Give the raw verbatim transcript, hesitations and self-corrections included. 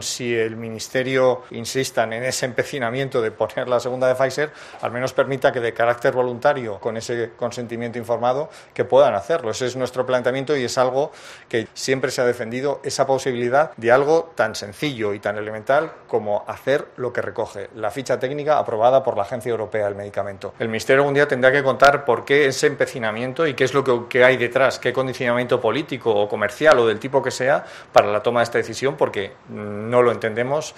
Si el Ministerio insistan en ese empecinamiento de poner la segunda de Pfizer, al menos permita que de carácter voluntario, con ese consentimiento informado, que puedan hacerlo. Ese es nuestro planteamiento y es algo que siempre se ha defendido, esa posibilidad de algo tan sencillo y tan elemental como hacer lo que recoge la ficha técnica aprobada por la Agencia Europea del Medicamento. El Ministerio algún día tendrá que contar por qué ese empecinamiento y qué es lo que, que hay detrás, qué condicionamiento político o comercial o del tipo que sea para la toma de esta decisión, porque no lo entendemos